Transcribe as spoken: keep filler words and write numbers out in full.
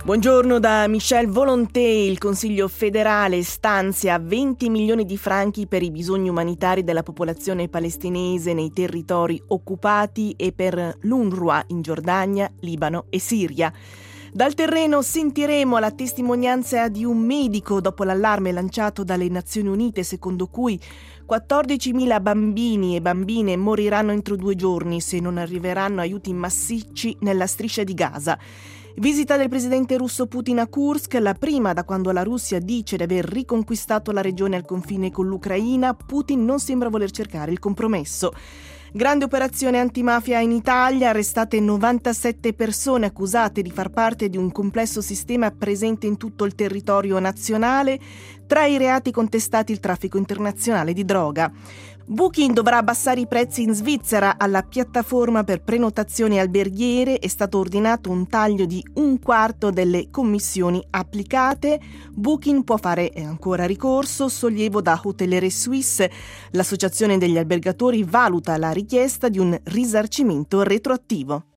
Buongiorno da Michel Volonté. Il Consiglio federale stanzia venti milioni di franchi per i bisogni umanitari della popolazione palestinese nei territori occupati e per l'UNRWA in Giordania, Libano e Siria. Dal terreno sentiremo la testimonianza di un medico dopo l'allarme lanciato dalle Nazioni Unite secondo cui quattordicimila bambini e bambine moriranno entro due giorni se non arriveranno aiuti massicci nella striscia di Gaza. Visita del presidente russo Putin a Kursk, la prima da quando la Russia dice di aver riconquistato la regione al confine con l'Ucraina. Putin non sembra voler cercare il compromesso. Grande operazione antimafia in Italia, arrestate novantasette persone accusate di far parte di un complesso sistema presente in tutto il territorio nazionale. Tra i reati contestati il traffico internazionale di droga. Booking dovrà abbassare i prezzi in Svizzera. Alla piattaforma per prenotazioni alberghiere è stato ordinato un taglio di un quarto delle commissioni applicate. Booking può fare ancora ricorso, sollievo da Hotellerie Suisse. L'associazione degli albergatori valuta la richiesta di un risarcimento retroattivo.